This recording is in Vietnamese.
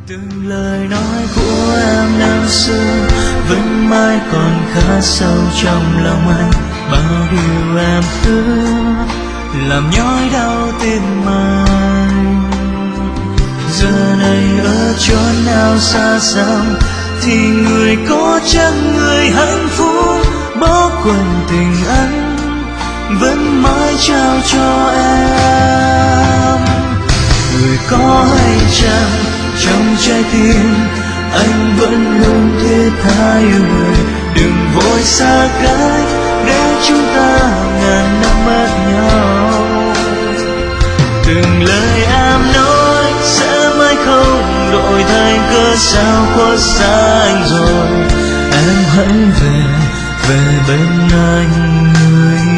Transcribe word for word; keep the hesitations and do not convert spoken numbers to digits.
từng lời nói của em năm xưa vẫn mãi còn khá sâu trong lòng anh. Bao điều em hứa làm nhói đau tim anh. Giờ này ở chốn nào xa xăm thì người có chăng người hạnh phúc bỏ quên tình anh vẫn mãi trao cho em. Người có hay chăng trong trái tim anh vẫn luôn thiết tha yêu người. Đừng vội xa cách để chúng ta ngàn năm mất nhau. Từng lời em nói sẽ mãi không đổi thay, cớ sao khuất xa anh rồi. Em hãy về về bên anh người